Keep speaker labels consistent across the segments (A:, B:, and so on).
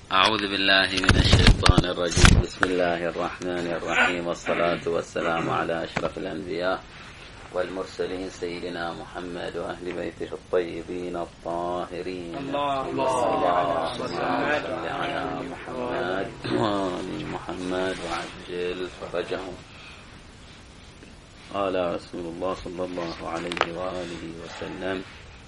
A: أعوذ بالله من الشيطان الرجيم. بسم الله الرحمن الرحيم، والصلاة والسلام على أشرف الأنبياء والمرسلين سيدنا محمد وأهل بيته الطيبين الطاهرين. اللهم صل على محمد وآل محمد وعجل فرجهم. قال رسول الله صلى الله عليه وآله وسلم: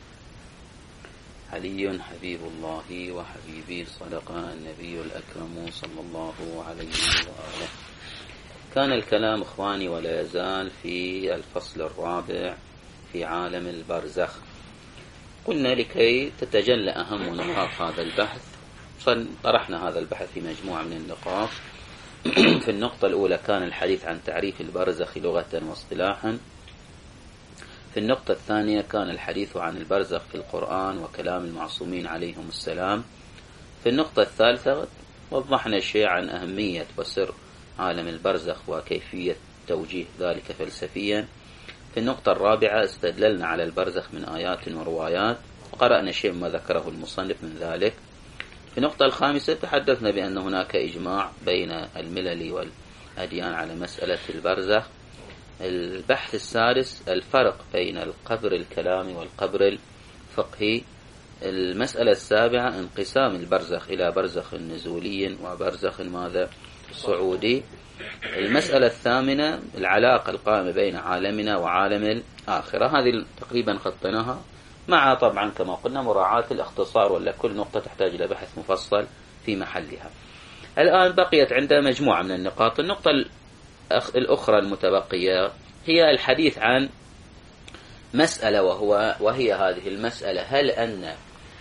A: علي حبيب الله وحبيبي، صدق النبي الأكرم صلى الله عليه وآله. كان الكلام إخواني ولا يزال في الفصل الرابع في عالم البرزخ. قلنا لكي تتجلى أهم نقاط هذا البحث، طرحنا هذا البحث في مجموعة من النقاط. في النقطة الأولى كان الحديث عن تعريف البرزخ لغة واصطلاحا. في النقطة الثانية كان الحديث عن البرزخ في القرآن وكلام المعصومين عليهم السلام. في النقطة الثالثة وضحنا شيء عن أهمية وسر عالم البرزخ وكيفية توجيه ذلك فلسفيا. في النقطة الرابعة استدللنا على البرزخ من آيات وروايات، وقرأنا شيء ما ذكره المصنف من ذلك. في النقطة الخامسة تحدثنا بأن هناك إجماع بين الملل والأديان على مسألة البرزخ. البحث السادس الفرق بين القبر الكلامي والقبر الفقهي. المسألة السابعة انقسام البرزخ إلى برزخ نزولي وبرزخ ماذا صعودي. المسألة الثامنة العلاقة القائمة بين عالمنا وعالم الآخرة. هذه تقريبا خطيناها، مع طبعا كما قلنا مراعاة الاختصار، ولا كل نقطة تحتاج إلى بحث مفصل في محلها. الآن بقيت عندنا مجموعة من النقاط. النقطة الأخرى المتبقية هي الحديث عن مسألة، وهي هذه المسألة: هل أن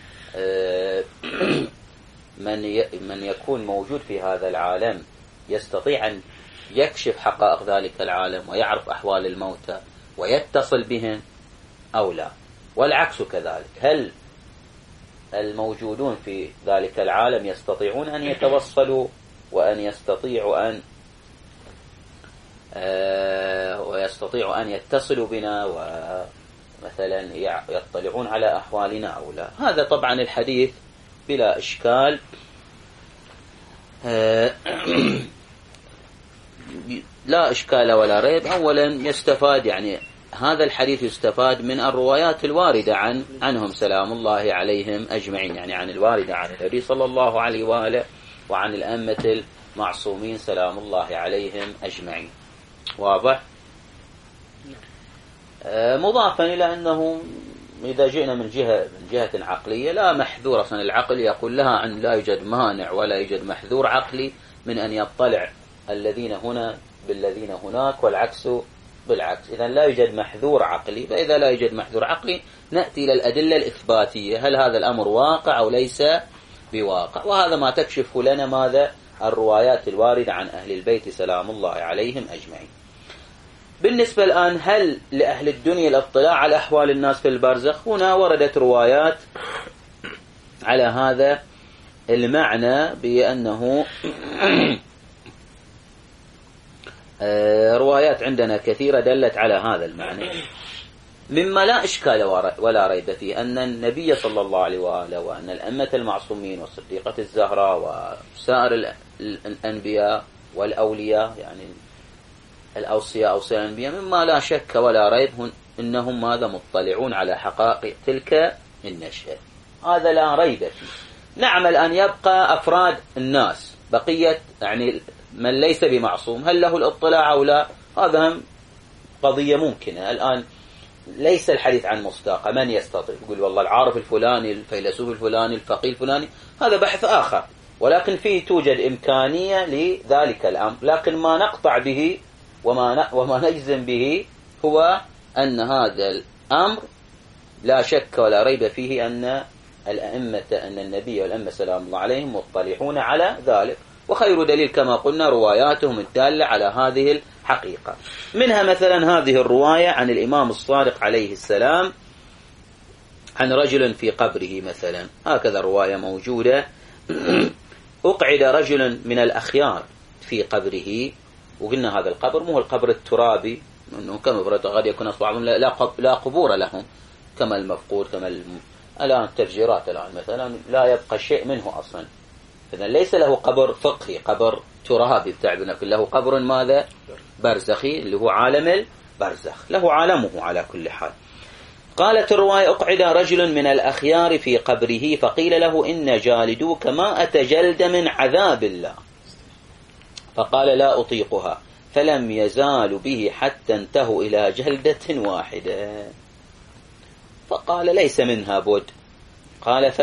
A: من يكون موجود في هذا العالم يستطيع أن يكشف حقائق ذلك العالم ويعرف أحوال الموتى ويتصل بهم أو لا؟ والعكس كذلك، هل الموجودون في ذلك العالم يستطيعون أن يتوصلوا وأن يستطيعوا أن يتصلوا بنا ومثلا يطلعون على أحوالنا أو لا؟ هذا طبعا الحديث بلا إشكال لا إشكال ولا ريب. أولا يستفاد، يعني هذا الحديث يستفاد من الروايات الواردة عنهم سلام الله عليهم أجمعين، يعني عن الواردة عن النبي صلى الله عليه وآله وعن الأئمة المعصومين سلام الله عليهم أجمعين. واضح؟ مضافا إلى أنه إذا جئنا من جهة عقلية لا محذور، أصلا العقل يقول لها أن لا يوجد مانع ولا يوجد محذور عقلي من أن يطلع الذين هنا بالذين هناك والعكس بالعكس. إذا لا يوجد محذور عقلي، فإذا لا يوجد محذور عقلي نأتي إلى الأدلة الإثباتية، هل هذا الأمر واقع أو ليس بواقع؟ وهذا ما تكشف لنا ماذا؟ الروايات الواردة عن أهل البيت سلام الله عليهم أجمعين. بالنسبة الآن، هل لأهل الدنيا الاطلاع على أحوال الناس في البرزخ؟ هنا وردت روايات على هذا المعنى، بأنه روايات عندنا كثيرة دلت على هذا المعنى، مما لا إشكال ولا ريب فيه أن النبي صلى الله عليه وآله وأن الأئمة المعصومين والصديقة الزهراء وسائر الأنبياء والأولياء، يعني الأوصياء أوصياء الأنبياء، مما لا شك ولا ريب إنهم ماذا مطلعون على حقائق تلك النشأة. هذا لا ريب فيه. نعم، الآن يبقى أفراد الناس بقية، يعني من ليس بمعصوم، هل له الاطلاع أو لا؟ هذا قضية ممكنة. الآن ليس الحديث عن مصداقة، من يستطيع يقول والله العارف الفلاني الفيلسوف الفلاني الفقيه الفلاني، هذا بحث آخر، ولكن فيه توجد إمكانية لذلك الأمر. لكن ما نقطع به وما نجزم به هو أن هذا الأمر لا شك ولا ريب فيه أن النبي والأئمة سلام الله عليهم مطلعون على ذلك. وخير دليل كما قلنا رواياتهم الدالة على هذه الحقيقة. منها مثلا هذه الرواية عن الإمام الصادق عليه السلام عن رجل في قبره مثلا، هكذا رواية موجودة: أقعد رجل من الأخيار في قبره. وقلنا هذا القبر مو القبر الترابي، أنه كما قد يكون بعضهم لا قبور لهم، كما المفقود، الآن التفجيرات الآن مثلا لا يبقى شيء منه أصلا، إذن ليس له قبر فقهي، قبر ترابي بتعبنا، له قبر ماذا؟ برزخي، اللي هو عالم البرزخ، له عالمه على كل حال. قالت الرواية: أقعد رجل من الأخيار في قبره فقيل له: إن جالدوك 100 جلد من عذاب الله. فقال: لا أطيقها. فلم يزال به حتى انتهوا إلى جلدة واحدة. فقال: ليس منها بد. قال: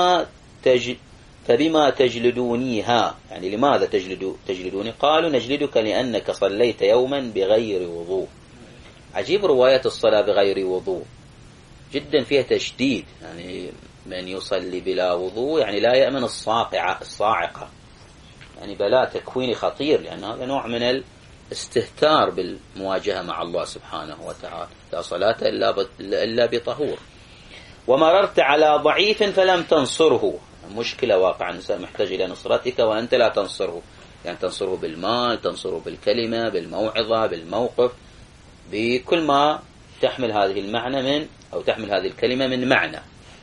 A: فبما تجلدونيها، يعني لماذا تجلدوني؟ قالوا: نجلدك لأنك صليت يوما بغير وضوء. عجيب رواية الصلاة بغير وضوء، جدا فيها تشديد، يعني من يصلي بلا وضوء يعني لا يأمن الصاعقة، يعني بلاء تكويني خطير، لأن هذا نوع من الاستهتار بالمواجهة مع الله سبحانه وتعالى. لا صلاة إلا بطهور. ومررت على ضعيف فلم تنصره، مشكلة واقع، الإنسان محتاج إلى نصرتك وأنت لا تنصره، يعني تنصره بالمال، تنصره بالكلمة، بالموعظة، بالموقف، بكل ما تحمل هذه المعنى من، أو تحمل هذه الكلمة من معنى.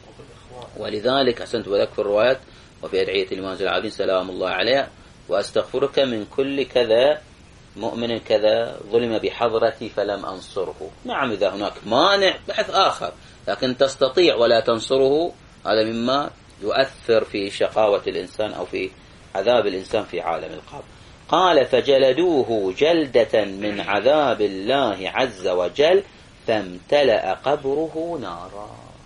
A: ولذلك أحسنت وذلك في الروايات: وفي أدعية الإمام زين العابدين سلام الله عليه: وأستغفرك من كل كذا مؤمن كذا ظلم بحضرتي فلم أنصره. نعم، إذا هناك مانع بحث آخر، لكن تستطيع ولا تنصره، هذا مما يؤثر في شقاوة الإنسان أو في عذاب الإنسان في عالم القبر. قال: فجلدوه جلدة من عذاب الله عز وجل فامتلأ قبره نارا.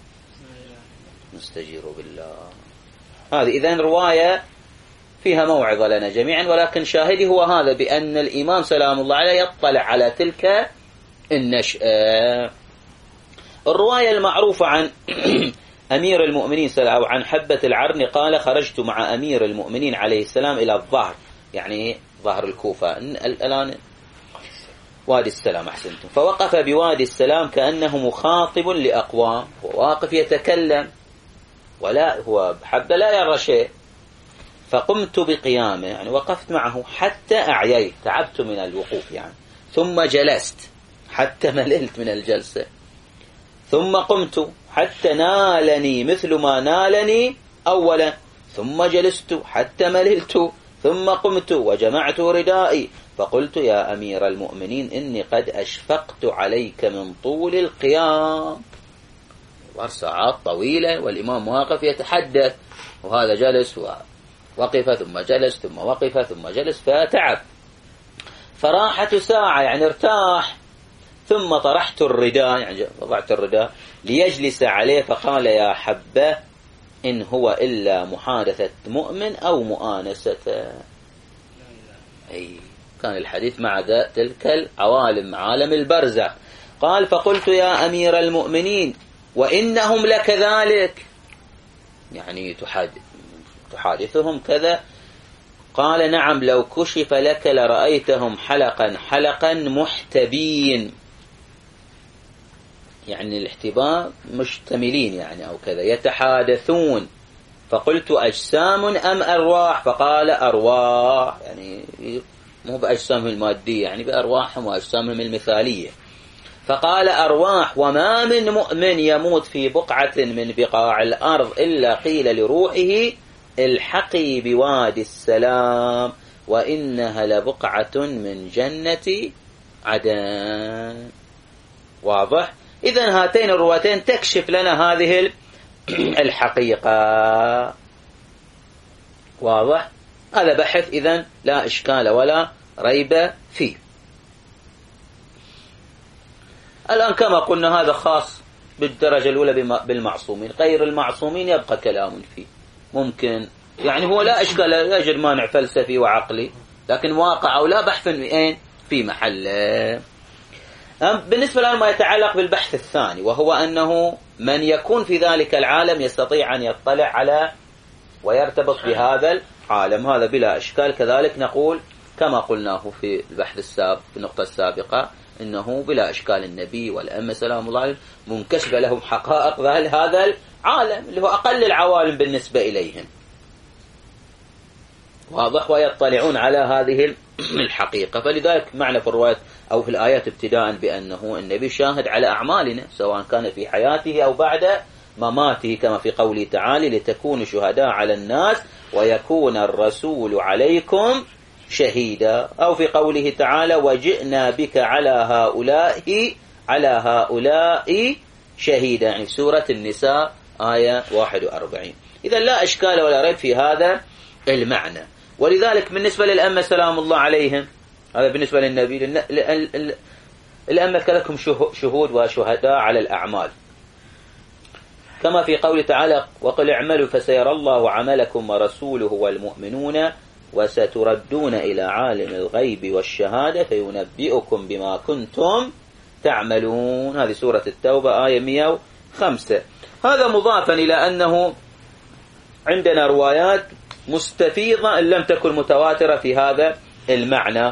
A: نستجير بالله. هذه إذن رواية فيها موعظة لنا جميعا، ولكن شاهدي هو هذا، بأن الإمام سلام الله عليه يطلع على تلك النشأة. الرواية المعروفة عن أمير المؤمنين أو عن حبة العرن قال: خرجت مع أمير المؤمنين عليه السلام إلى الظهر، يعني ظهر الكوفة الآن وادي السلام، أحسنتم. فوقف بوادي السلام كأنه مخاطب لأقوام، وواقف يتكلم، ولا هو حبة لا يرى شيء. فقمت بقيامه، يعني وقفت معه حتى أعييت، تعبت من الوقوف يعني، ثم جلست حتى مللت من الجلسة، ثم قمت حتى نالني مثل ما نالني أولا، ثم جلست حتى مللت، ثم قمت وجمعت ردائي، فقلت: يا أمير المؤمنين إني قد أشفقت عليك من طول القيام. ساعات طويلة والإمام واقف يتحدث، وهذا جلس ووقف ثم جلس ثم وقف ثم جلس، فتعب. فراحة ساعة يعني ارتاح، ثم طرحت الرداء، يعني وضعت الرداء ليجلس عليه، فقال: يا حبة إن هو إلا محادثة مؤمن أو مؤانسة. أي كان الحديث مع تلك العوالم، عالم البرزخ. قال: فقلت: يا أمير المؤمنين وإنهم لكذلك، يعني تحادثهم كذا. قال: نعم، لو كشف لك لرأيتهم حلقا حلقا محتبين، يعني الاحتباء مشتملين يعني أو كذا، يتحادثون. فقلت: أجسام أم أرواح؟ فقال: أرواح، يعني مو بأجسامهم المادية، يعني بأرواحهم وأجسامهم المثالية. فقال: أرواح، وما من مؤمن يموت في بقعة من بقاع الأرض إلا قيل لروحه: الحقي بوادي السلام وإنها لبقعة من جنة عدن. واضح؟ إذن هاتين الروايتين تكشف لنا هذه الحقيقة. واضح؟ هذا بحث إذن لا إشكال ولا ريب فيه. الآن كما قلنا هذا خاص بالدرجة الأولى بالمعصومين، غير المعصومين يبقى كلام فيه، ممكن يعني هو لا إشكال، لا يوجد مانع فلسفي وعقلي، لكن واقع أو لا بحث في محله. بالنسبة لنا ما يتعلق بالبحث الثاني، وهو أنه من يكون في ذلك العالم يستطيع أن يطلع على ويرتبط بهذا العالم، هذا بلا إشكال. كذلك نقول كما قلناه في البحث السابق في النقطة السابقة، إنه بلا إشكال النبي والأمة سلام الله عليه منكشفة لهم حقائق هذا العالم اللي هو أقل العوالم بالنسبة إليهم. واضح؟ ويطلعون على هذه الحقيقة. فلذلك معنى في الروايات أو في الآيات ابتداء بأنه النبي شاهد على أعمالنا سواء كان في حياته أو بعد مماته كما في قوله تعالى لتكونوا شهداء على الناس ويكون الرسول عليكم شهيدا، أو في قوله تعالى وجئنا بك على هؤلاء شهيدا، يعني سورة النساء آية 41. إذا لا إشكال ولا ريب في هذا المعنى. ولذلك بالنسبة للأمة سلام الله عليهم، هذا بالنسبة للنبي، الأمة لكم شهود وشهداء على الأعمال، كما في قول تعالى وقل اعملوا فسيرى الله عملكم ورسوله والمؤمنون وستردون إلى عالم الغيب والشهادة فينبئكم بما كنتم تعملون. هذه سورة التوبة آية 105. هذا مضافا إلى أنه عندنا روايات مستفيضة إن لم تكن متواترة في هذا المعنى،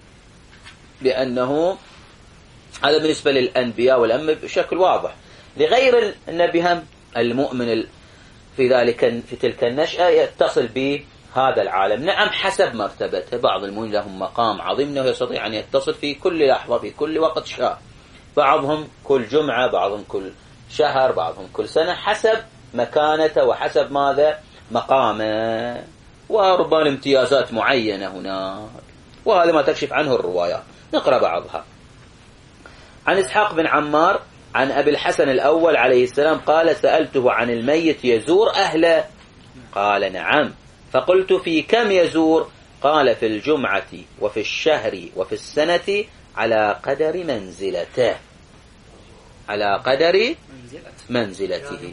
A: لأنه هذا بالنسبة للأنبياء والأمة بشكل واضح. لغير النبي هم المؤمن في تلك النشأة يتصل بهذا العالم، نعم حسب مرتبته. بعض المؤمنين لهم مقام عظيم أنه يستطيع أن يتصل في كل لحظة في كل وقت شاء، بعضهم كل جمعة، بعضهم كل شهر، بعضهم كل سنة، حسب مكانته وحسب ماذا مقامه، وربما امتيازات معينة هناك، وهذا ما تكشف عنه الروايات. نقرأ بعضها. عن إسحاق بن عمار عن أبي الحسن الأول عليه السلام قال سألته عن الميت يزور أهله؟ قال نعم. فقلت في كم يزور؟ قال في الجمعة وفي الشهر وفي السنة على قدر منزلته، على قدر منزلته،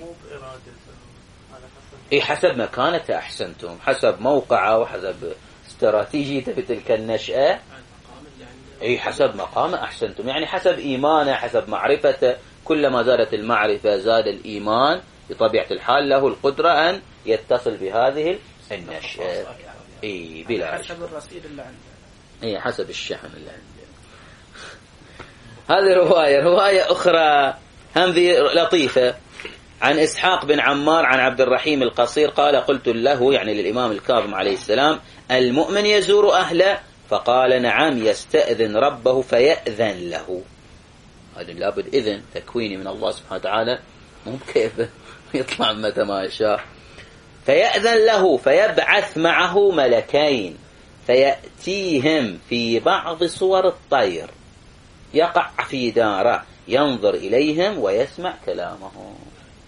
A: حسب مكانته. أحسنتم، حسب موقعه وحسب استراتيجيته في تلك النشأة، حسب مقامه. أحسنتم، يعني حسب إيمانه، حسب معرفته. كلما زادت المعرفة زاد الإيمان، بطبيعة الحال له القدرة أن يتصل بهذه النشأة. بلا حسب الرصيد اللي عنده، حسب الشحن اللي عنده. هذه رواية أخرى هم لطيفة عن إسحاق بن عمار عن عبد الرحيم القصير قال قلت له، يعني للإمام الكاظم عليه السلام، المؤمن يزور أهله؟ فقال نعم، يستأذن ربه فيأذن له. هذا لابد إذن تكويني من الله سبحانه وتعالى، مو كيف يطلع متى ما يشاء. فيأذن له فيبعث معه ملكين فيأتيهم في بعض صور الطير، يقع في داره ينظر إليهم ويسمع كلامهم.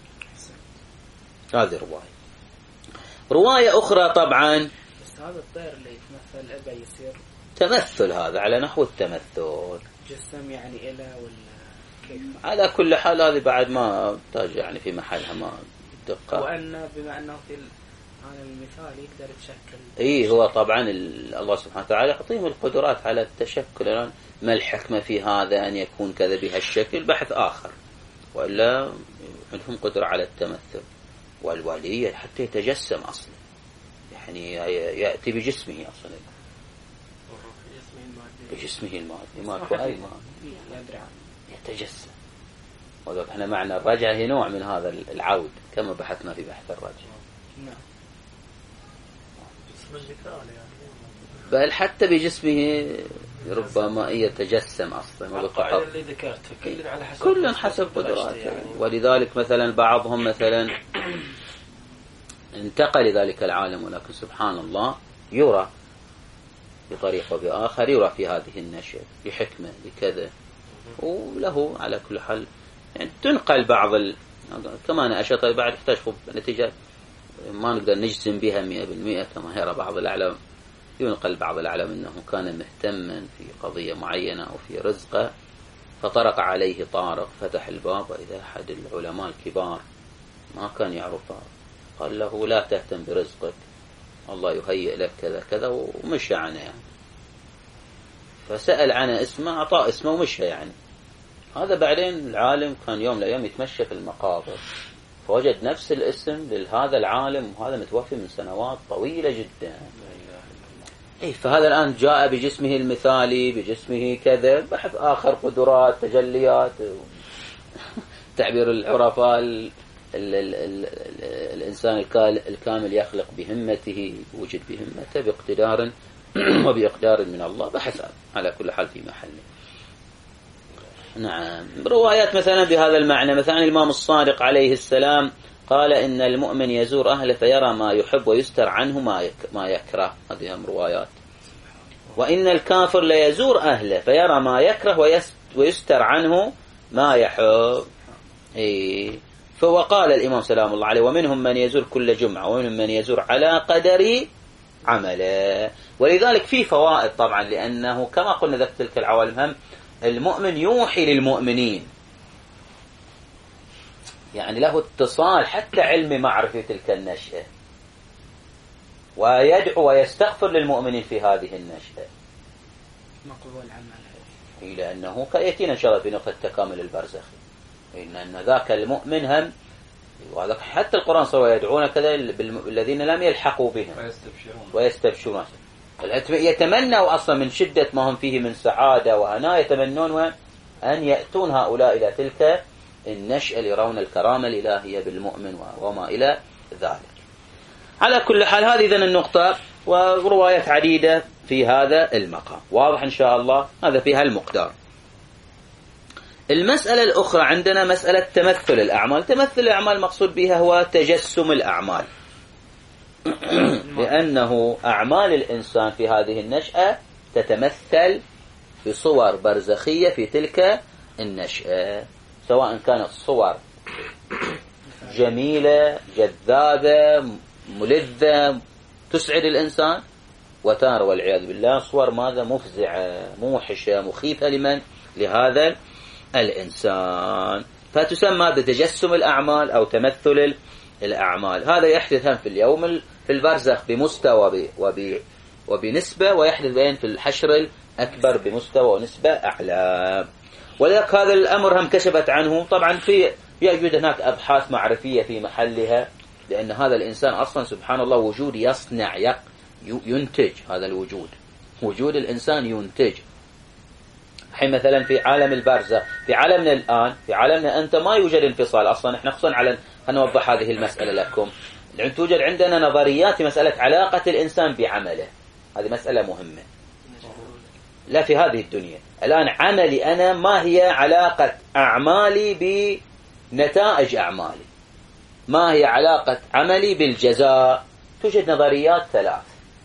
A: هذه رواية أخرى طبعا.
B: بس هذا الطير اللي يتمثل أبا يصير
A: تمثل، هذا على نحو التمثل،
B: جسم يعني إله ولا كيف؟
A: على كل حال هذه بعد ما تاج يعني في محلها ما دقة.
B: وأن بما أنه في هذا المثال يقدر يتشكل.
A: هو طبعا الله سبحانه وتعالى يعطيهم القدرات على التشكل. الآن ما الحكمة في هذا أن يكون كذا بهالشكل؟ بحث آخر، وإلا عندهم قدرة على التمثل. والولي حتى يتجسم أصلا، يعني يأتي بجسمه أصلا، بجسمه المادي، ماكو أي مادي يتجسم. وذلك احنا معنى الرجعة هي نوع من هذا العود، كما بحثنا في بحث الرجعة. بل حتى بجسمه ربما يتجسم أصلا.
B: القاعدة اللي ذكرتها
A: كل حسب قدراته يعني. ولذلك مثلا بعضهم مثلا انتقل ذلك العالم، ولكن سبحان الله يرى بطريقة بآخر، يرى في هذه النشأة بحكمة بكذا، وله على كل حال يعني تنقل بعض كما أنا أشرت بعد اكتشفوا نتيجة ما نقدر نجزم بها 100%، كما يرى بعض الأعلام، ينقل بعض الأعلام أنه كان مهتما في قضية معينة أو في رزقه، فطرق عليه طارق، فتح الباب وإذا أحد العلماء الكبار ما كان يعرفها، قال له لا تهتم برزقك، الله يهيئ لك كذا كذا، ومشى عنه يعني. فسأل عنه اسمه، أعطاه اسمه ومشى يعني. هذا بعدين العالم كان يوم لأيام يتمشى في المقابر، فوجد نفس الاسم لهذا العالم، وهذا متوفي من سنوات طويلة جدا. فهذا الآن جاء بجسمه المثالي، بجسمه كذا، بحث آخر، قدرات، تجليات، تعبير العرفاء، الإنسان الكامل يخلق بهمته، يوجد بهمته باقتدار وبإقدار من الله، بحث على كل حال في محله. نعم، روايات مثلا بهذا المعنى. مثلا الإمام الصادق عليه السلام قال إن المؤمن يزور أهله فيرى ما يحب ويستر عنه ما يكره. هذه هم روايات. وإن الكافر ليزور أهله فيرى ما يكره ويستر عنه ما يحب. فوقال الإمام سلام الله عليه: ومنهم من يزور كل جمعة ومنهم من يزور على قدر عمله. ولذلك في فوائد طبعا، لأنه كما قلنا ذات تلك العوالم هم المؤمن يوحي للمؤمنين، يعني له اتصال حتى علمي معرفة تلك النشأة، ويدعو ويستغفر للمؤمنين في هذه النشأة
B: مقبول عمل،
A: لأنه يأتينا إن شاء الله في نقطة التكامل البرزخي، إن ذاك المؤمن هم، وهذا حتى القرآن سوى يدعون كذا الذين لم يلحقوا بهم ويستبشرون. يتمنوا أصلا من شدة ما هم فيه من سعادة وهناء، يتمنون أن يأتون هؤلاء إلى تلك النشأة ليرون الكرامة الإلهية بالمؤمن وما إلى ذلك. على كل حال هذه إذن النقطة، وروايات عديدة في هذا المقام واضح إن شاء الله. هذا في هالمقدار. المسألة الأخرى عندنا مسألة تمثل الأعمال. تمثل الأعمال مقصود بها هو تجسم الأعمال، لأنه أعمال الإنسان في هذه النشأة تتمثل بصور برزخية في تلك النشأة، سواء كانت صور جميلة جذابة ملذة تسعد الإنسان، وتارة والعياذ بالله صور ماذا مفزعة موحشة مخيفة لهذا الإنسان، فتسمى بتجسم الأعمال أو تمثل الأعمال. هذا يحدث هم في اليوم في البرزخ بمستوى وبنسبة، ويحدث بين في الحشر الأكبر بمستوى ونسبة أعلى. ولذلك هذا الأمر هم كشفت عنه طبعا يوجد هناك أبحاث معرفية في محلها، لأن هذا الإنسان أصلا سبحان الله وجود يصنع ينتج. هذا الوجود، وجود الإنسان ينتج. حين مثلا في عالم البرزخ، في عالمنا الآن، في عالمنا أنت ما يوجد انفصال أصلا. احنا خصوصا هنوضح هذه المسألة لكم، لأن توجد عندنا نظريات في مسألة علاقة الإنسان بعمله. هذه مسألة مهمة. لا في هذه الدنيا الآن عملي أنا، ما هي علاقة أعمالي بنتائج أعمالي؟ ما هي علاقة عملي بالجزاء؟ توجد نظريات ثلاث.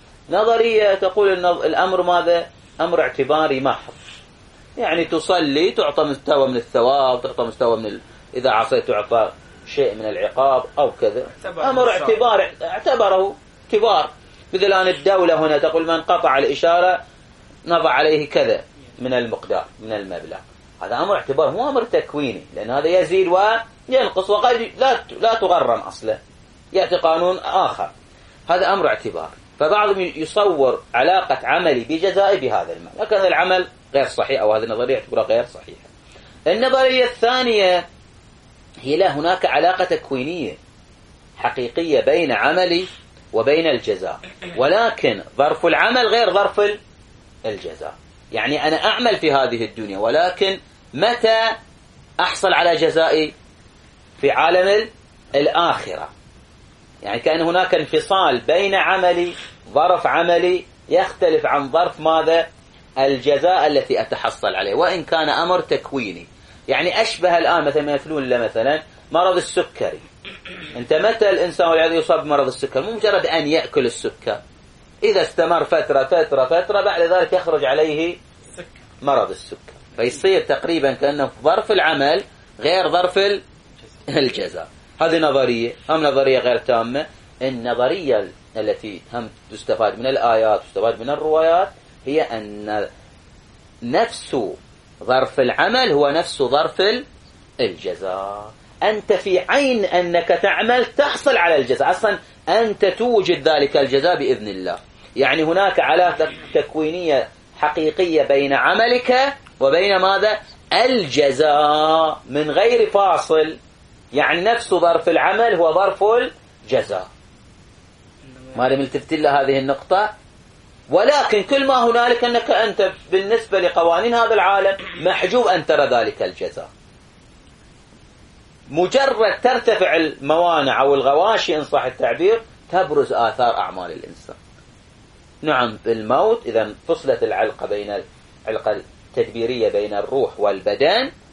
A: نظرية تقول الأمر ماذا؟ أمر اعتباري محض، يعني تصلي تعطى مستوى من الثواب، تعطى مستوى من إذا عصيت تعطى شيء من العقاب أو كذا. أمر اعتبار، اعتبره اعتبار. مثل الآن الدولة هنا تقول من قطع الإشارة نضع عليه كذا من المقدار من المبلغ. هذا أمر اعتبار، مو أمر تكويني، لأن هذا يزيد وينقص وقد لا تغرم أصلا، يأتي قانون آخر. هذا أمر اعتبار. فبعضهم يصور علاقة عملي بجزائي بهذا المال، لكن هذا العمل غير صحيح، أو هذه النظرية تعتبرها غير صحيحة. النظرية الثانية هي لا، هناك علاقة تكوينية حقيقية بين عملي وبين الجزاء، ولكن ظرف العمل غير ظرف الجزاء. يعني أنا أعمل في هذه الدنيا، ولكن متى أحصل على جزائي؟ في عالم الآخرة. يعني كأن هناك انفصال بين عملي، ظرف عملي يختلف عن ظرف ماذا؟ الجزاء التي أتحصل عليه، وإن كان أمر تكويني. يعني أشبه الآن مثلا مرض السكري. أنت متى الإنسان والعياذ يصاب بمرض السكر؟ مو مجرد أن يأكل السكر، إذا استمر فترة بعد ذلك يخرج عليه مرض السكر، فيصير تقريبا كأنه ظرف العمل غير ظرف الجزاء. هذه نظرية. هم نظرية غير تامة. النظرية التي هم تستفاد من الآيات تستفاد من الروايات هي أن نفس ظرف العمل هو نفس ظرف الجزاء. أنت في عين أنك تعمل تحصل على الجزاء، أصلا أنت توجد ذلك الجزاء بإذن الله. يعني هناك علاقة تكوينية حقيقية بين عملك وبين ماذا؟ الجزاء من غير فاصل. يعني نفس ظرف العمل هو ظرف الجزاء. ما لم التفت له هذه النقطة. ولكن كل ما هنالك أنك أنت بالنسبة لقوانين هذا العالم محجوب أن ترى ذلك الجزاء. مجرد ترتفع الموانع أو الغواشي إن صح التعبير تبرز آثار أعمال الإنسان. نعم بالموت إذا فصلت العلقة بين العلقة التدبيرية بين الروح والبدن،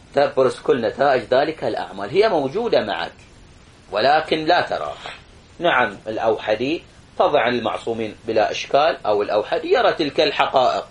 A: تبرز كل نتائج ذلك الأعمال، هي موجودة معك ولكن لا تراها. نعم الأوحدي تضع المعصومين بلا إشكال، أو الأوحدي يرى تلك الحقائق،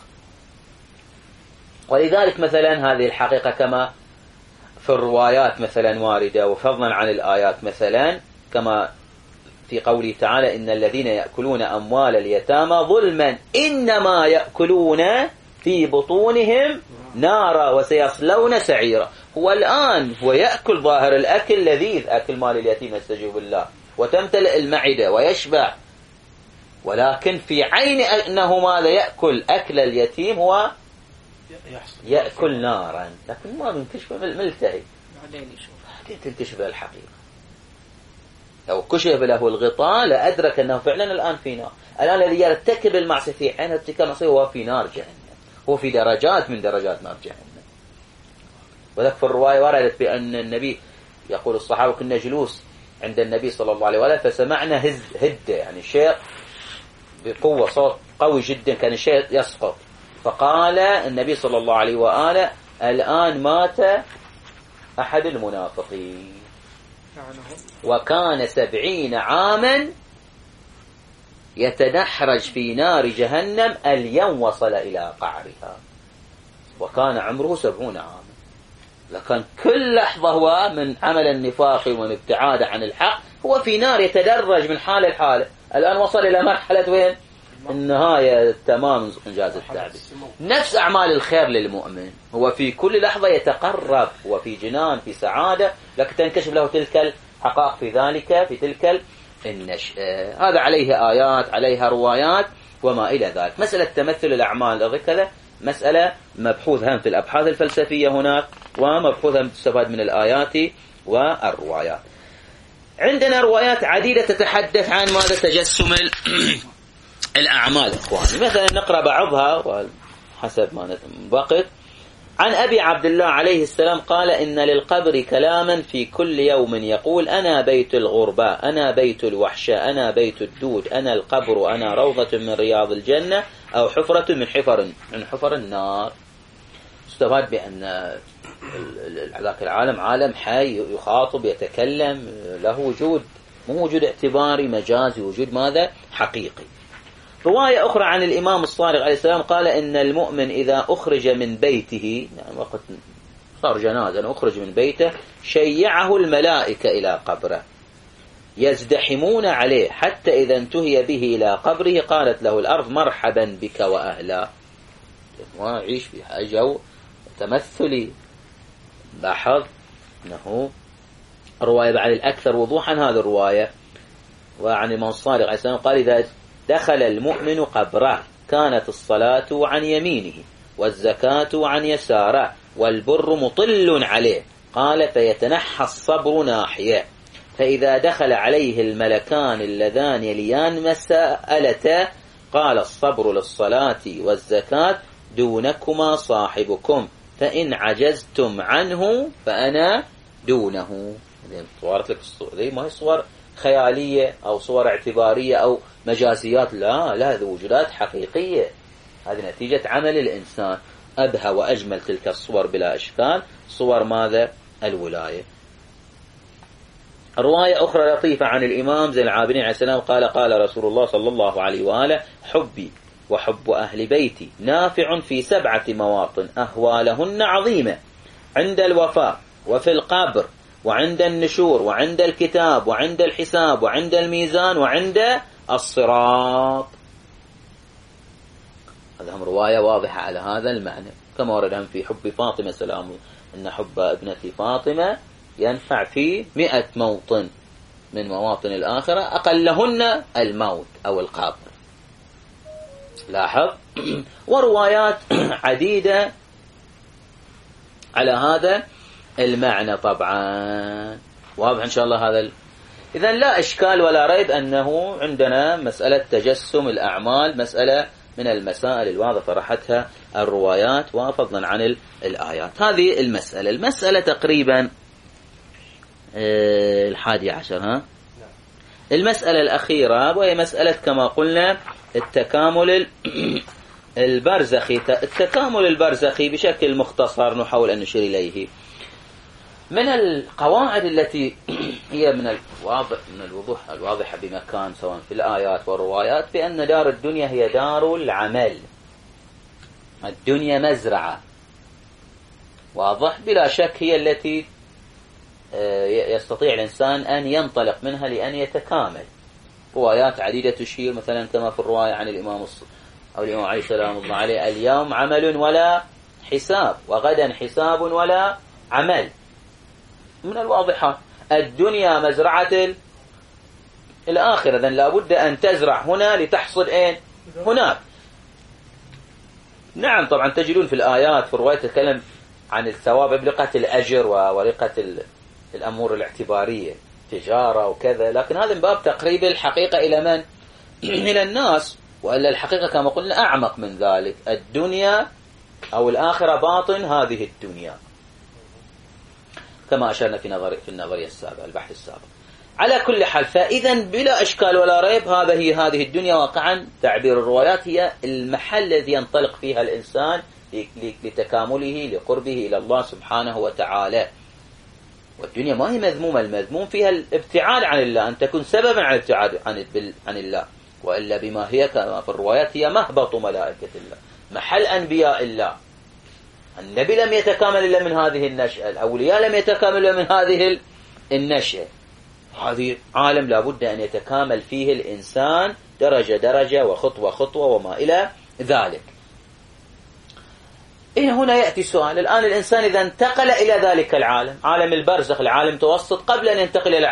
A: ولذلك مثلا هذه الحقيقة كما في الروايات مثلا واردة، وفضلا عن الآيات مثلا كما في قوله تعالى: إن الذين يأكلون أموال اليتامى ظلما إنما يأكلون في بطونهم نارا وسيصلون سعيرا. هو الآن هو يأكل ظاهر الأكل لذيذ، أكل مال اليتيم يستجيب الله وتمتلئ المعدة ويشبع، ولكن في عين أنه ماذا يأكل أكل اليتيم هو يأكل نارا، لكن ما بنكشف ملتهي، بعدين تنكشف الحقيقة. لو كشف له الغطاء لأدرك أنه فعلا الآن في نار. الآن الذي يرتكب المعصية في حين ارتكاب المعصية هو في نار جهنم، هو في درجات من درجات نار جهنم. وذلك في الرواية وردت بأن النبي يقول الصحابة: كنا جلوس عند النبي صلى الله عليه وآله فسمعنا هدة، يعني شيء بقوة، صوت قوي جدا، كان الشيء يسقط. فقال النبي صلى الله عليه وآله: الآن مات أحد المنافقين، وكان 70 عاما يتدحرج في نار جهنم، اليوم وصل إلى قعرها، وكان عمره 70 عاما. لكن كل لحظة هو من عمل النفاق ومن ابتعاد عن الحق هو في نار يتدرج من حالة لحالة. الآن وصل إلى مرحلة وين؟ النهاية تمام إنجاز التعبير. نفس أعمال الخير للمؤمن، هو في كل لحظة يتقرب، هو في جنان في سعادة، لكن تنكشف له تلك الحقائق في ذلك في تلك النشأة. هذا عليه آيات، عليها روايات وما إلى ذلك. مسألة تمثل الأعمال كذا مسألة مبحوثة في الأبحاث الفلسفية هناك، ومبحوثة تستفاد من الآيات والروايات. عندنا روايات عديدة تتحدث عن ماذا؟ تجسم الأعمال إخواني. مثلا نقرأ بعضها حسب ما وقت. عن أبي عبد الله عليه السلام قال: إن للقبر كلاما في كل يوم يقول: أنا بيت الغرباء، أنا بيت الوحشة، أنا بيت الدود، أنا القبر، أنا روضة من رياض الجنة، أو حفرة من حفر النار. استفاد بأن ذاك العالم عالم حي يخاطب يتكلم، له وجود، مو وجود اعتباري مجازي، وجود ماذا؟ حقيقي. رواية أخرى عن الإمام الصادق عليه السلام قال: إن المؤمن إذا أخرج من بيته، يعني وقت صار جنازة أخرج من بيته، شيعه الملائكة إلى قبره يزدحمون عليه، حتى إذا انتهي به إلى قبره قالت له الأرض: مرحبا بك وأهلا. وعيش في جو تمثلي. لاحظ أنه الرواية بعد الأكثر وضوحا هذه الرواية. وعن الإمام الصادق عليه السلام قال: إذا دخل المؤمن قبره كانت الصلاة عن يمينه والزكاة عن يساره والبر مطل عليه، قال: فيتنحى الصبر ناحية، فإذا دخل عليه الملكان اللذان يليان مسألته قال: الصبر للصلاة والزكاة دونكما صاحبكم، فإن عجزتم عنه فأنا دونه. صورت لك الصور، ما هي صور خيالية أو صور اعتبارية أو مجازيات، لا هذه وجودات حقيقية، هذه نتيجة عمل الإنسان. أبهى وأجمل تلك الصور بلا إشكال صور ماذا؟ الولاية. رواية أخرى لطيفة عن الإمام زين العابدين عليه السلام قال: قال رسول الله صلى الله عليه وآله: حبي وحب أهل بيتي نافع في 7 مواطن أهوالهن عظيمة: عند الوفاة، وفي القبر، وعند النشور، وعند الكتاب، وعند الحساب، وعند الميزان، وعند الصراط. هذه رواية واضحة على هذا المعنى، كما ورد في حب فاطمة سلام إن حب ابنة فاطمة ينفع في 100 موطن من مواطن الآخرة، أقلهن الموت أو القبر. لاحظ. وروايات عديدة على هذا المعنى طبعا، واضح إن شاء الله هذا إذن لا إشكال ولا ريب أنه عندنا مسألة تجسم الأعمال مسألة من المسائل الواضحة طرحتها الروايات وفضلا عن الآيات. هذه المسألة تقريبا 11. المسألة الأخيرة وهي مسألة كما قلنا التكامل البرزخي. التكامل البرزخي بشكل مختصر نحاول أن نشير إليه. من القواعد التي هي من الوضوح الواضحة بمكان سواء في الآيات والروايات بأن دار الدنيا هي دار العمل. الدنيا مزرعة واضح بلا شك، هي التي يستطيع الإنسان أن ينطلق منها لأن يتكامل. روايات عديدة تشير مثلا كما في الرواية عن الإمام عليه السلام الله عليه: اليوم عمل ولا حساب، وغدا حساب ولا عمل. من الواضحات الدنيا مزرعة الآخرة، إذن لابد أن تزرع هنا لتحصد هناك. نعم طبعا تجدون في الآيات في الرواية تتكلم عن الثواب بلقة الأجر ولقة الأمور الاعتبارية، تجارة وكذا، لكن هذا من باب تقريب الحقيقة إلى من؟ إلى الناس. وإلا الحقيقة كما قلنا أعمق من ذلك. الدنيا أو الآخرة باطن هذه الدنيا، كما أشرنا في النظرية السابقة، البحث السابق. على كل حال، فإذا بلا إشكال ولا ريب هذه الدنيا واقعا تعبير الروايات هي المحل الذي ينطلق فيها الإنسان لتكامله لقربه إلى الله سبحانه وتعالى. والدنيا ما هي مذمومة، المذموم فيها الابتعاد عن الله، أن تكون سببا عن الابتعاد عن الله. وإلا بما هي كما في الروايات هي مهبط ملائكة الله، محل أنبياء الله. النبي لم يتكامل إلا من هذه النشأة، الأولياء لم يتكاملوا من هذه النشأة. هذه عالم لابد أن يتكامل فيه الإنسان درجة درجة وخطوة خطوة وما إلى ذلك. هنا يأتي سؤال، الآن الإنسان إذا انتقل إلى ذلك العالم، عالم البرزخ، العالم المتوسط، قبل أن ينتقل إلى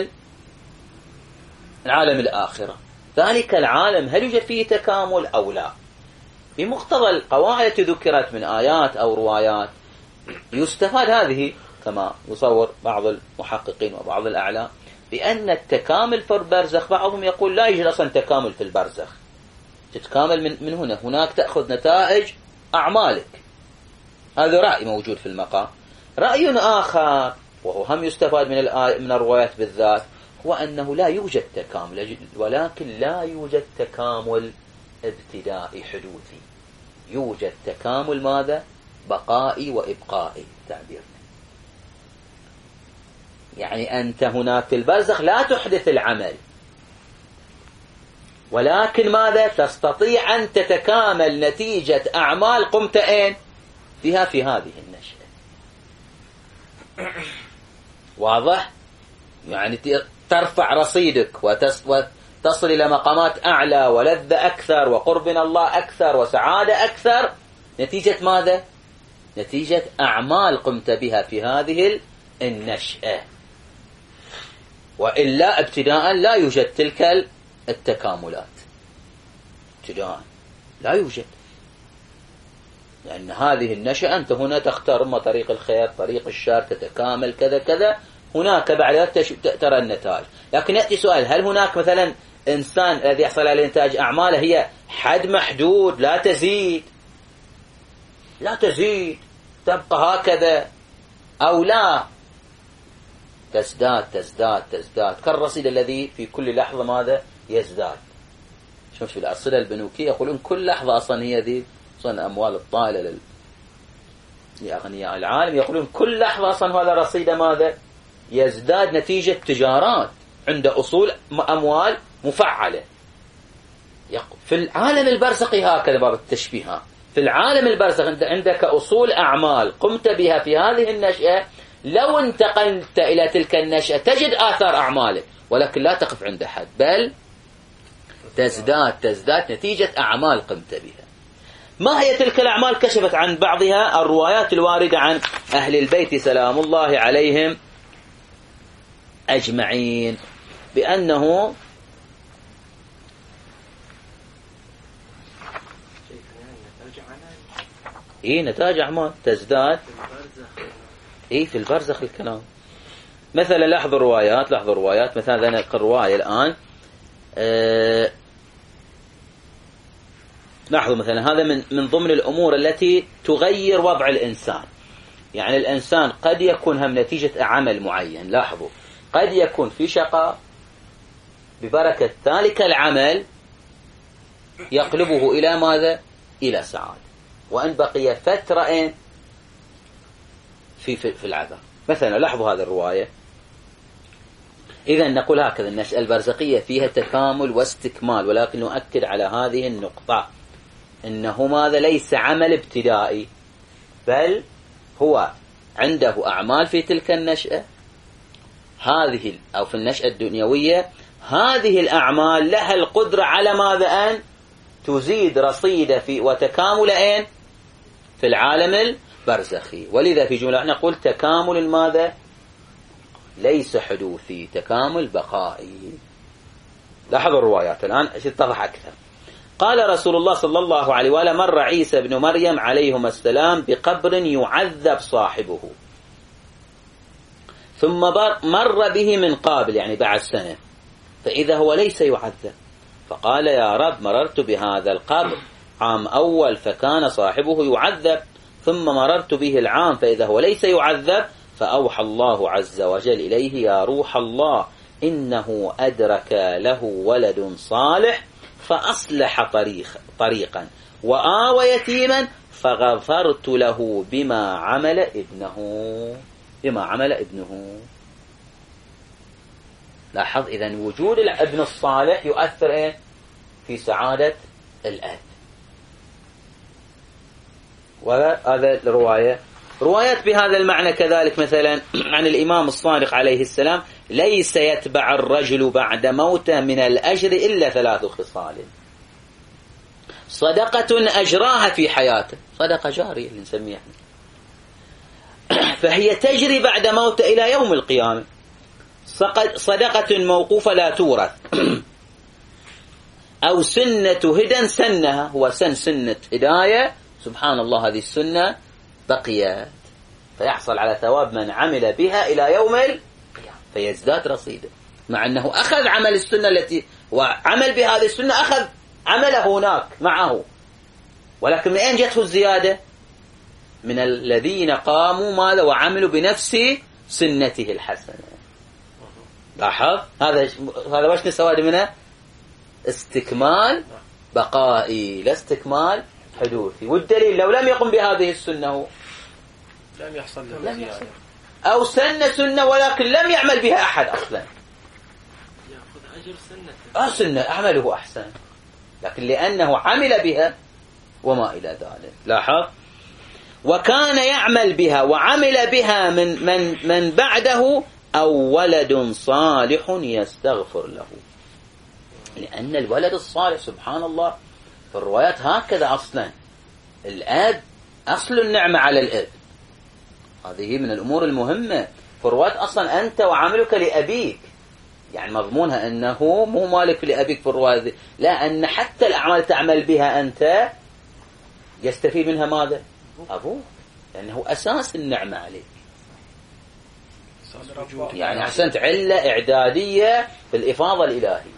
A: العالم الآخرة، ذلك العالم هل يوجد فيه تكامل أو لا؟ بمقتضى القواعد التي ذكرت من آيات أو روايات يستفاد هذه كما يصور بعض المحققين وبعض الأعلام بأن التكامل في البرزخ، بعضهم يقول لا يوجد أصلا تكامل في البرزخ، تتكامل من هناك تأخذ نتائج أعمالك. هذا رأي موجود في المقام. رأي آخر وهو هم يستفاد من الروايات بالذات هو أنه لا يوجد تكامل، ولكن لا يوجد تكامل ابتدائي حدوثي، يوجد تكامل ماذا؟ بقائي وإبقائي تعبيرنا. يعني أنت هناك في البرزخ لا تحدث العمل، ولكن ماذا؟ تستطيع أن تتكامل نتيجة أعمال قمت فيها في هذه النشأة. واضح؟ يعني ترفع رصيدك وتصل إلى مقامات أعلى ولذة أكثر وقرب من الله أكثر وسعادة أكثر نتيجة ماذا؟ نتيجة أعمال قمت بها في هذه النشأة. وإلا ابتداء لا يوجد تلك التكاملات، ابتداء لا يوجد، لأن هذه النشأة أنت هنا تختار إما طريق الخير طريق الشر، تتكامل كذا كذا، هناك بعد ذلك ترى النتائج. لكن يأتي سؤال، هل هناك مثلا إنسان الذي يحصل على إنتاج أعماله هي حد محدود لا تزيد تبقى هكذا، أو لا تزداد كالرصيد الذي في كل لحظة ماذا؟ يزداد. شوف في الأصلة البنوكية يقولون كل لحظة أصلا هي ذي أصلا أموال الطائلة لأغنياء العالم، يقولون كل لحظة أصلا هذا رصيد ماذا؟ يزداد نتيجة تجارات عند أصول أموال مفعلة. في العالم البرزخي هكذا باب التشبيه، في العالم البرزخ أنت عندك أصول أعمال قمت بها في هذه النشأة، لو انتقلت إلى تلك النشأة تجد آثار أعمالك، ولكن لا تقف عند حد، بل تزداد نتيجة أعمال قمت بها. ما هي تلك الأعمال؟ كشفت عن بعضها الروايات الواردة عن أهل البيت سلام الله عليهم أجمعين، بأنه نتاج أعمال تزداد في البرزخ الكلام. مثلا لاحظوا روايات مثلا نقرأ رواية الآن، لاحظوا مثلا هذا من ضمن الأمور التي تغير وضع الإنسان. يعني الإنسان قد يكون هم نتيجة عمل معين، لاحظوا قد يكون في شقاء، ببركة ذلك العمل يقلبه إلى ماذا؟ إلى سعادة، وأن بقي فترة في العذاب. مثلا لاحظوا هذه الرواية. إذا نقول هكذا: النشأة البرزخية فيها تكامل واستكمال، ولكن نؤكد على هذه النقطة إنه ماذا؟ ليس عمل ابتدائي، بل هو عنده أعمال في تلك النشأة هذه أو في النشأة الدنيوية. هذه الأعمال لها القدرة على ماذا؟ أن تزيد رصيد في وتكامل في العالم البرزخي. ولذا في جملة نقول تكامل ماذا؟ ليس حدوثي، تكامل بقائي. لاحظوا الروايات الآن تتضح أكثر. قال رسول الله صلى الله عليه وآله: مر عيسى بن مريم عليهما السلام بقبر يعذب صاحبه، ثم مر به من قابل، يعني بعد سنة، فإذا هو ليس يعذب، فقال: يا رب، مررت بهذا القبر عام أول فكان صاحبه يعذب، ثم مررت به العام فإذا هو ليس يعذب، فأوحى الله عز وجل إليه: يا روح الله، إنه أدرك له ولد صالح فأصلح طريقا وآوى يتيما فغفرت له بما عمل ابنه. لاحظ إذن وجود الابن الصالح يؤثر في سعادة الأب. وهذا الرواية روايات بهذا المعنى كذلك، مثلا عن الإمام الصادق عليه السلام: ليس يتبع الرجل بعد موته من الأجر إلا 3 خصال: صدقة أجراها في حياته، صدقة جارية اللي نسميها، فهي تجري بعد موته إلى يوم القيامة. صدقة موقوفة لا تورث، أو سنة هدى سنها، هو سنة هداية، سبحان الله، هذه السنة بقيت، فيحصل على ثواب من عمل بها إلى يوم القيامة، فيزداد رصيده، مع أنه أخذ عمل السنة التي وعمل بهذه السنة، أخذ عمله هناك معه، ولكن من أين جته الزيادة؟ من الذين قاموا ماذا؟ وعملوا بنفس سنته الحسنة. لاحظ هذا وش نستفاد منه؟ استكمال بقائي، لا استكمال حدوثي. والدليل لو لم يقم بهذه السنة
B: لم يحصل
A: أو سنة ولكن لم يعمل بها أحد أصلا،
B: يأخذ أجر
A: سنة عمله أحسن، لكن لأنه عمل بها وما إلى ذلك. لاحظ: وكان يعمل بها وعمل بها من بعده أو ولد صالح يستغفر له، لأن الولد الصالح سبحان الله في الروايات هكذا أصلا، الأب أصل النعمة على الأب، هذه من الأمور المهمة في الروايات أصلا. أنت وعملك لأبيك، يعني مضمونها أنه مو مالك لأبيك في الرواية، لا، أن حتى الأعمال تعمل بها أنت يستفيد منها ماذا؟ أبوك، لأنه أساس النعمة عليك. يعني أحسنت، علة إعدادية في الإفاضة الإلهية،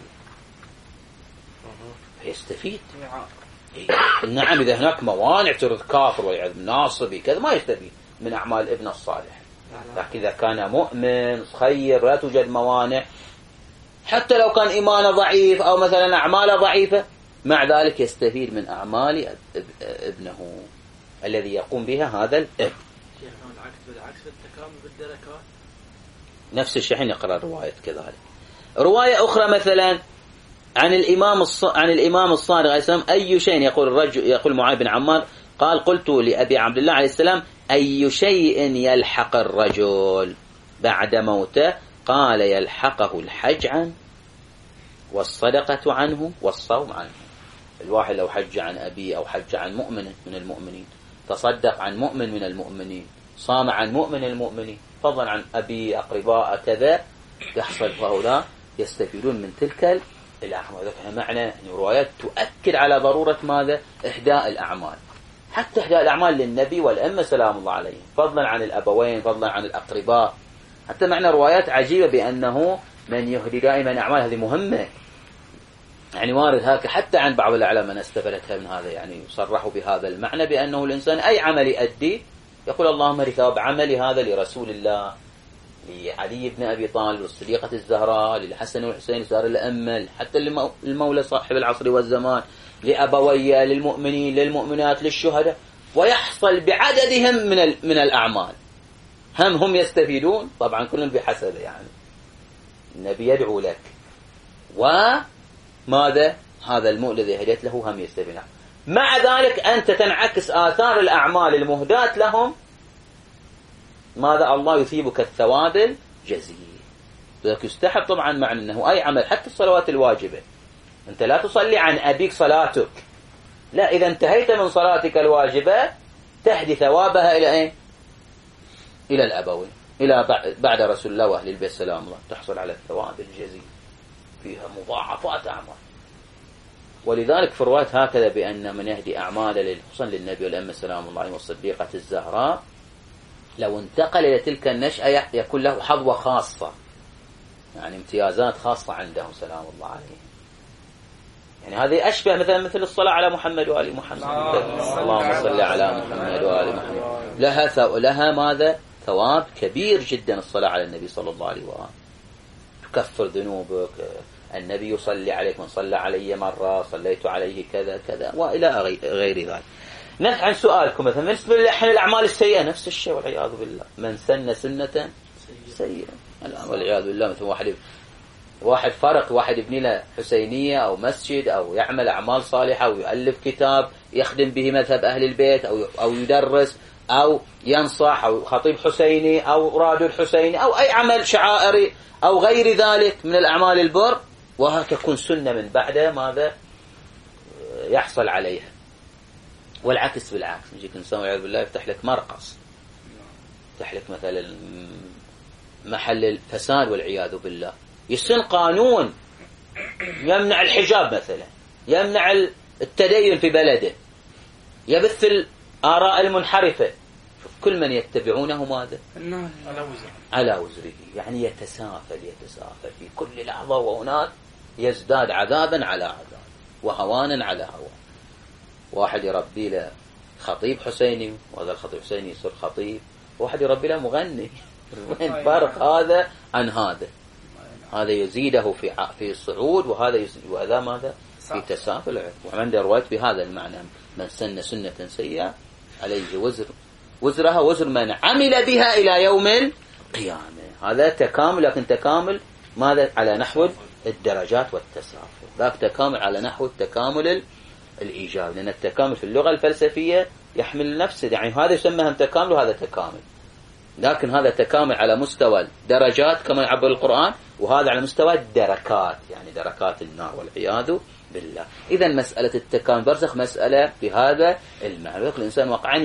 A: فيستفيد. نعم، إذا هناك موانع ترد كافر ويعذب ناصبي كذا ما يستفيد من أعمال الابن الصالح، لكن إذا كان مؤمن خير لا توجد موانع، حتى لو كان إيمانه ضعيف أو مثلا أعماله ضعيفة، مع ذلك يستفيد من أعمال ابنه الذي يقوم بها هذا الابن.
B: بالعكس التكامل بالدركات،
A: نفس الشيء نقرأ رواية كذلك. رواية أخرى مثلا عن الإمام الصادق عليه السلام: أي شيء، يقول معاذ بن عمار قال: قلت لأبي عبد الله عليه السلام: أي شيء يلحق الرجل بعد موته؟ قال: يلحقه الحج عنه، والصدقة عنه، والصوم عنه. الواحد لو حج عن أبيه أو حج عن مؤمن من المؤمنين، تصدق عن مؤمن من المؤمنين، صام عن مؤمن المؤمنين، فضلا عن أبي أقرباء كذا، يحصل هؤلاء يستفيدون من تلك الأعمال. هذا معنى أن الروايات تؤكد على ضرورة ماذا؟ إحداء الأعمال، حتى إحداء الأعمال للنبي والأمة سلام الله عليهم، فضلا عن الأبوين، فضلا عن الأقرباء. حتى معنى روايات عجيبة بأنه من يهدي دائما أعمال، هذه مهمة، يعني وارد هكذا حتى عن بعض العلماء من استفادتها من هذا، يعني صرحوا بهذا المعنى بأنه الإنسان أي عمل يؤدي يقول: اللهم ثواب عملي هذا لرسول الله، لعلي بن أبي طالب، للصديقة الزهراء، للحسن والحسين سائر الأئمة، حتى المولى صاحب العصر والزمان، لأبويه، للمؤمنين، للمؤمنات، للشهداء، ويحصل بعددهم من الأعمال. هم يستفيدون طبعا كلهم بحسبه، يعني النبي يدعو لك وماذا هذا المؤمن الذي هديت له هم يستفيدون، مع ذلك أنت تنعكس آثار الأعمال المهداة لهم، ماذا الله يثيبك الثواب الجزيل. لذلك يستحب طبعا مع أنه أي عمل حتى الصلوات الواجبة أنت لا تصلي عن أبيك صلاتك، لا، إذا انتهيت من صلاتك الواجبة تهدي ثوابها إلى إيه؟ إلى الأبوين، إلى بعد رسول الله وأهل البيت سلام الله، تحصل على الثواب الجزيل فيها مضاعفات أعمال. ولذلك في الرواية هكذا بأن من يهدي أعمال خصوصا للنبي والأمة سلام الله عليه والصديقة الزهراء لو انتقل إلى تلك النشأة يكون له حظوة خاصة، يعني امتيازات خاصة عنده سلام الله عليه. يعني هذه أشبه مثل الصلاة على محمد وآل محمد، اللهم صل على محمد وآل محمد، لها ماذا؟ ثواب كبير جدا الصلاة على النبي صلى الله عليه وآله، تكفر ذنوبك، النبي يصلي عليك، من صلى علي مرة صليت عليه كذا كذا وإلى غير ذلك. نفس عن سؤالكم مثلا بالنسبة للأعمال السيئة نفس الشيء والعياذ بالله، من سن سنة سيئة والعياذ بالله، مثل واحد فرق، واحد يبني له حسينية أو مسجد أو يعمل أعمال صالحة أو يؤلف كتاب يخدم به مذهب أهل البيت أو يدرس أو ينصح أو خطيب حسيني أو رجل حسيني أو أي عمل شعائري أو غير ذلك من الأعمال البر، وها تكون سنة من بعدها ماذا يحصل عليها. والعكس بالعكس، يجيك إنسان والعياذ بالله يفتح لك مرقص، يفتح لك مثلا محل الفساد والعياذ بالله، يسن قانون يمنع الحجاب مثلا، يمنع التدين في بلده، يبث الآراء المنحرفة، كل من يتبعونه ماذا على وزره، يعني يتسافل في كل لحظة وهناك يزداد عذابا على عذاب وهوانا على هوان. واحد يربي له خطيب حسيني وهذا الخطيب حسيني يصير خطيب، واحد يربي له مغني، وين فرق هذا عن هذا؟ هذا يزيده في الصعود وهذا ماذا في تسافل. وعنده رواية بهذا المعنى، من سن سنة سيئة عليه وزرها وزر من عمل بها إلى يوم القيامة. هذا تكامل، لكن تكامل ماذا على نحو الدرجات والتسافل، ذاك تكامل على نحو التكامل الإيجاب، لأن التكامل في اللغة الفلسفية يحمل نفسه، يعني هذا يسمى تكامل وهذا تكامل، لكن هذا تكامل على مستوى الدرجات كما يعبر القرآن، وهذا على مستوى الدركات، يعني دركات النار والعياذ بالله. إذا مسألة التكامل برزخ مسألة بهذا المعنى، الإنسان واقعا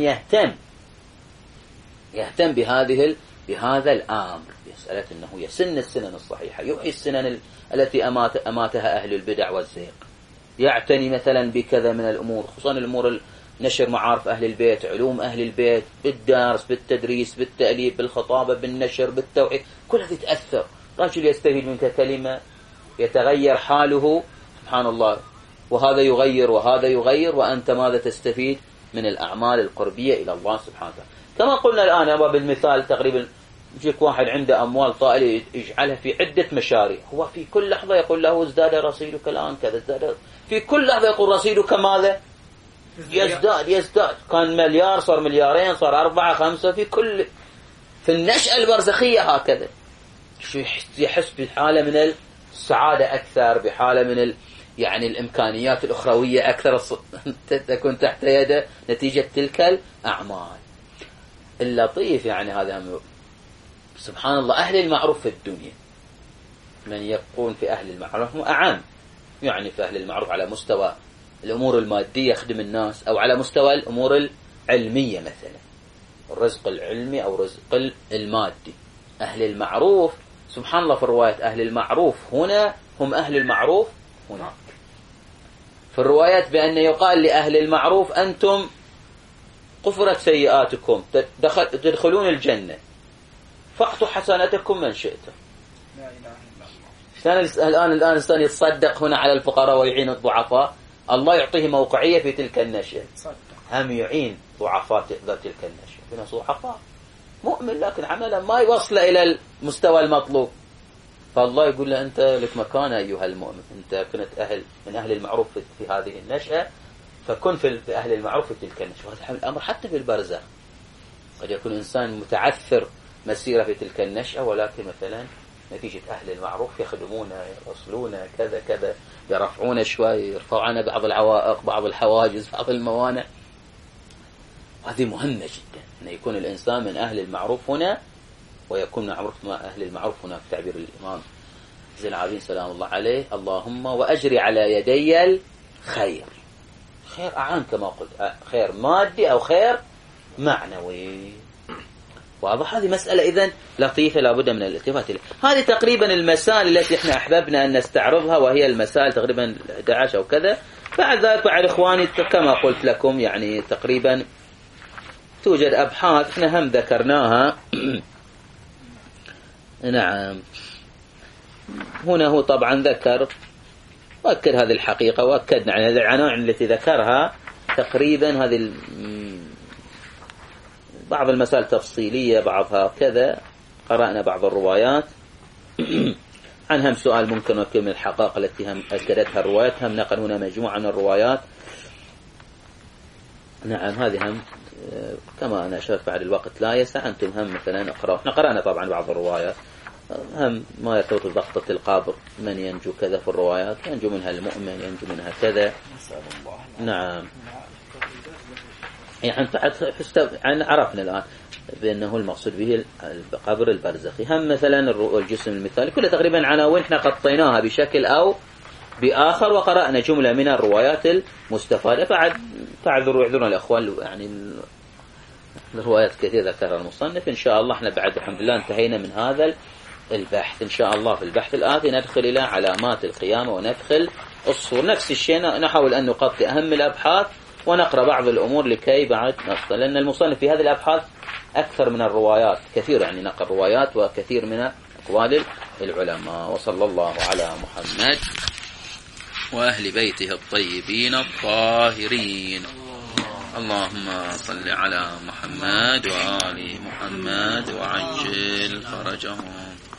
A: يهتم بهذا الأمر، مسألة أنه يسن السنن الصحيحة، يحيي السنن التي أماتها أهل البدع والزيغ، يعتني مثلا بكذا من الأمور، خصوصا الأمور نشر معارف أهل البيت، علوم أهل البيت، بالدرس بالتدريس بالتأليف بالخطابة بالنشر بالتوعية، كل هذه تأثر. رجل يستفيد منك كلمة يتغير حاله سبحان الله، وهذا يغير وهذا يغير، وأنت ماذا تستفيد من الأعمال القربية إلى الله سبحانه وتعالى. كما قلنا الآن بالمثال تقريبا يجيك واحد عنده أموال طائلة يجعلها في عدة مشاريع، هو في كل لحظة يقول له ازداد رصيدك الآن كذا، ازداد في كل لحظة يقول رصيدك ماذا يزداد، كان مليار صار مليارين صار 4 5، في النشأة البرزخية هكذا يحس بحالة من السعادة أكثر، بحالة من يعني الإمكانيات الأخروية أكثر تكون تحت يده نتيجة تلك الأعمال. اللطيف يعني هذا سبحان الله، أهل المعروف في الدنيا من يكون في أهل المعروف أعم، يعني في أهل المعروف على مستوى الأمور المادية يخدم الناس، أو على مستوى الأمور العلمية مثلا الرزق العلمي أو رزق المادي. أهل المعروف سبحان الله في الروايات أهل المعروف هنا هم أهل المعروف هناك. في الروايات بأن يقال لأهل المعروف أنتم غفرت سيئاتكم تدخلون الجنة فاعطوا حسناتكم من شئتم. الآن الإنسان يتصدق هنا على الفقراء ويعين الضعفاء، الله يعطيه موقعية في تلك النشأة، هم يعين ضعفاء تلك النشأة. في ناس ضعفاء مؤمن لكن عملا ما يوصل إلى المستوى المطلوب، فالله يقول له أنت لك مكان أيها المؤمن، أنت كنت من أهل المعروف في هذه النشأة، فكن في أهل المعروف في تلك النشأة. وهذا الأمر حتى في البرزخ قد يكون إنسان متعثر مسيرة في تلك النشأة، ولكن مثلا نتيجة أهل المعروف يخدمونا، يوصلونا كذا كذا، يرفعونا شوي، يرفعوا عنا بعض العوائق، بعض الحواجز، بعض الموانع. هذه مهمة جدا أن يكون الإنسان من أهل المعروف هنا، ويكون معروف مع أهل المعروف هنا في تعبير الإمام زين العابدين سلام الله عليه: اللهم وأجري على يدي الخير. خير أعام كما قلت، خير مادي أو خير معنوي. واضح؟ هذه مسألة إذن لطيفة لابد من الالتفات إليها. هذه تقريبا المسائل التي احنا أحببنا أن نستعرضها، وهي المسائل تقريبا 11 أو كذا. بعد ذلك بعد إخواني كما قلت لكم يعني تقريبا توجد أبحاث احنا هم ذكرناها. نعم، هنا هو طبعا ذكر وأكد هذه الحقيقة، وأكدنا عن هذه العناوين التي ذكرها تقريبا. هذه بعض المسائل تفصيلية، بعضها كذا. قرأنا بعض الروايات عن هم سؤال ممكن وكل من الحقائق التي هم أكدتها الروايات. هم نقل هنا مجموعة من الروايات. نعم، هذه هم كما أنا أشرت بعد الوقت لا يسع، أنتم هم مثلا اقرأوا. احنا قرأنا طبعا بعض الروايات، هم ما يرتبط بضغطة القبر، من ينجو كذا في الروايات، ينجو منها المؤمن، ينجو منها كذا. نعم، يعني عرفنا الآن بأنه المقصود به القبر البرزخي. هم مثلا الجسم المثالي، كلها تقريبا عناوين احنا قطيناها بشكل أو بآخر، وقرأنا جملة من الروايات المستفادة. فاعذرونا الأخوان، يعني الروايات كثيرة ذكرها المصنف. إن شاء الله احنا بعد الحمد لله انتهينا من هذا البحث. إن شاء الله في البحث الآتي ندخل إلى علامات القيامة، وندخل الصور. نفس الشيء نحاول أن نغطي أهم الأبحاث، ونقرأ بعض الأمور لكي بعد نصل، لأن المصنف في هذه الأبحاث أكثر من الروايات كثير، يعني نقل روايات وكثير من أقوال العلماء. وصلى الله على محمد وأهل بيته الطيبين الطاهرين. اللهم صل على محمد وآل محمد وعجل فرجهم.